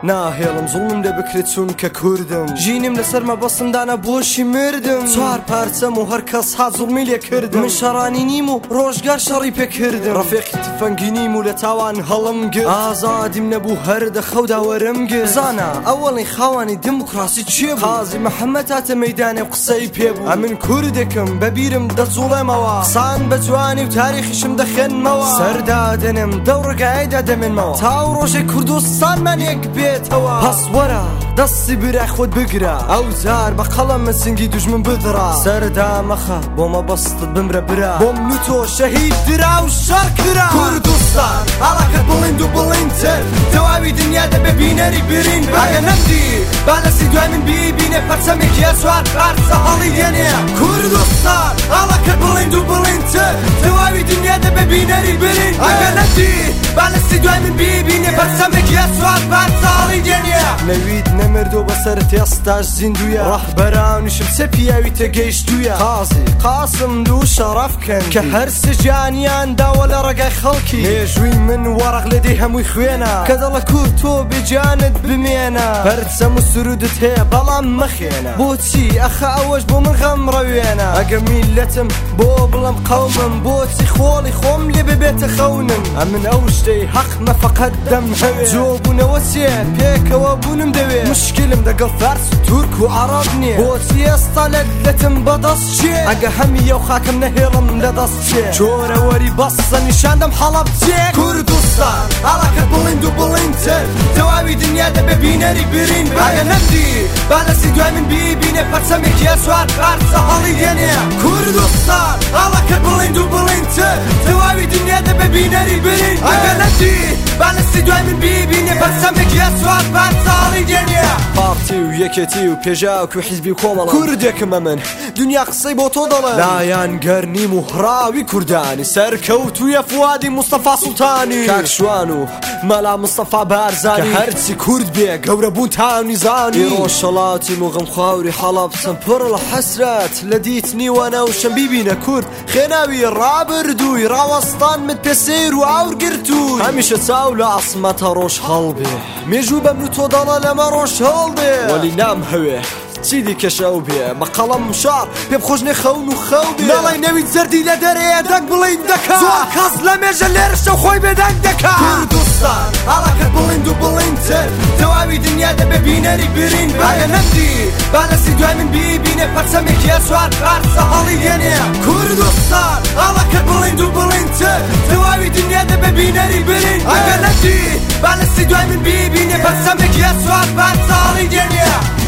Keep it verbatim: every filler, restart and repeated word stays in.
ناهێڵم زوڵم لێ بکرێت چونکە کوردم ژینم لەسەر مەبەستمدانە بۆشی مردم چوار پارچەم و هەر کەس ها زوڵمی لێ کردم من شەڕانی نیم و ڕۆژگار شەڕی پێکردم ڕەفیقی تفەنگی نیم و لە تاوان هەڵم گرت ئازادیم نەبوو هەر دەخەودا وەرم گرت زانە ئەوەڵی خاوانی دموکراسی چیە بوو قازی محەممەد هاتە مەیدانێ قسەی پێبوو ئەمن کوردێکم بەبیرم دەجوڵێمەوە قسان بە جوانی و تاریخیشم دەخێنمەوە سەردادنم دەوڕگایدا دەمێنمەوە تاو ڕۆژێ کوردستانمان یەک بێتەوە پەس وەرە دەستی برای خۆت بگرە ئەو جار بە قەڵەم سنگی دوژمن بدڕا سەردا مەخە بۆ مەبەستت بمرە برا بۆم لوتۆ شەهید درا و شەڕ کرا کوردستان هەڵەکەت بڵند و بڵندتر تەواوی دنیا دەبێ بینەری برین ئاگە نەمدی با لەسی دوای من بیبینێ پەرچەمێکیە چوار پارچە هەڵی دێنێ کوردستان هەڵەکەت بڵند و بڵندتر تەواوی دنیا دەبێ بینەری برین ئاگە نەمدی با لەسی دوای من بیبینێ پەرچەمێکیە چوار پارچە هەڵی دێنێ نەوید نەمردۆ بەسەر تێستاش زیندویە ڕەحبەرانیشم سێ پیاوی تێگەیشتویە قازی قاسم دوو شەڕەفکەن کە هەر سجانیان داوە لە ڕێگای خەڵکی مێژووی من وەڕق لێدەی هەمووی خوێنە کە دەڵە کورد تۆ بێجانت بمێنە پەرچەم و سرودت هەیە بەڵام مەخێنە بۆچی ئەخە ئەوەش بۆ من غەم ڕەوێنە ئەگە میلەتم بۆ بڵم قەومم بۆچی خۆڵی خۆم لێ ببێتە خەونم ئەمن ئەو شتەی حەقمە فەقەت دەم هەوێ جۆبوونەوە چێ پێکەوە بوونم دەوێ مشکلم دەگەڵ فارس و تورک و عەرەب نییە بۆچی ئێستا لەتم بەدەست چێ ئەگە هەمی یەو خاکم نەهێڵم لەدەست چێ جۆرەوەری بەسە نیشاندەم حەڵەب چێ کوردستان هەڵەکەت بڵند و بڵندتر تەواوی دنیا دەبێ بینەری برین ئاگە نەمدی با لەسی دوای من بیبینێ پەرچەمێکیە چوار پارچە هەڵی دێنێ کوردستان هەڵەکەت بڵند و بڵندتر تەواوی دنیا دەبێ بینەری برین ئاگە نەمدی با لەسی دوای من بیبینێ پەرچەمێکیە چوار پارچە هەڵی دێنێ پارتی و یەکێتی و پێژاوک و حیزبی و کۆمەڵە کوردێکمە من دنیا قسەی بۆ تۆ دەڵێ لایەن گەرنیم و هڕاوی کوردانی سەرکەوتویە فوادی مستەفا سوڵتانی کاکشوان و مەلا مستەفا بارزانی کە هەرچی کورد بێ گەورە بوون تاونی زانی ڕۆژهەڵاتی و غەمخواوری حەڵەب چەند پڕ لە حەسرەت لە دیتنیوەنە و شەم بیبینە کورد خێناوی ڕابردووی ڕاوەستان مت پێسیر و ئاورگرتووی هەمیشە چاو لە عەسمەتە ڕۆژ هەڵبێ مێژوو بەم و تۆ دەڵە لەمە ڕۆژ هەڵبێ وەلی نام هەوێ چی دیکەشە و بێ بە قەڵەم شار پێم خۆشنێ خەون و خەو بێ نەڵی نەوید زەردی لە دەرەیە دەنگ بڵین دەکا زۆر کەس لە مێژە لێرشە خۆی بێدەنگ دەکا کوردستان هەڵەکەت بڵند و بڵندتر تەواوی دنیا دەبێ بینەری برین ئاگە نەمدی با لەسی دوای من بیبینێ پەرچەمێکیە چوار پارچە هەڵی دێنێ کوردستان هەڵەکەت بڵند و بڵندتر تەواوی دنیا دەبێ بینەری برین ئاگە نەمدی با لەسی دوای من بیبینێ پەرچەمێکیە چوار پارچە هەڵی دێنێ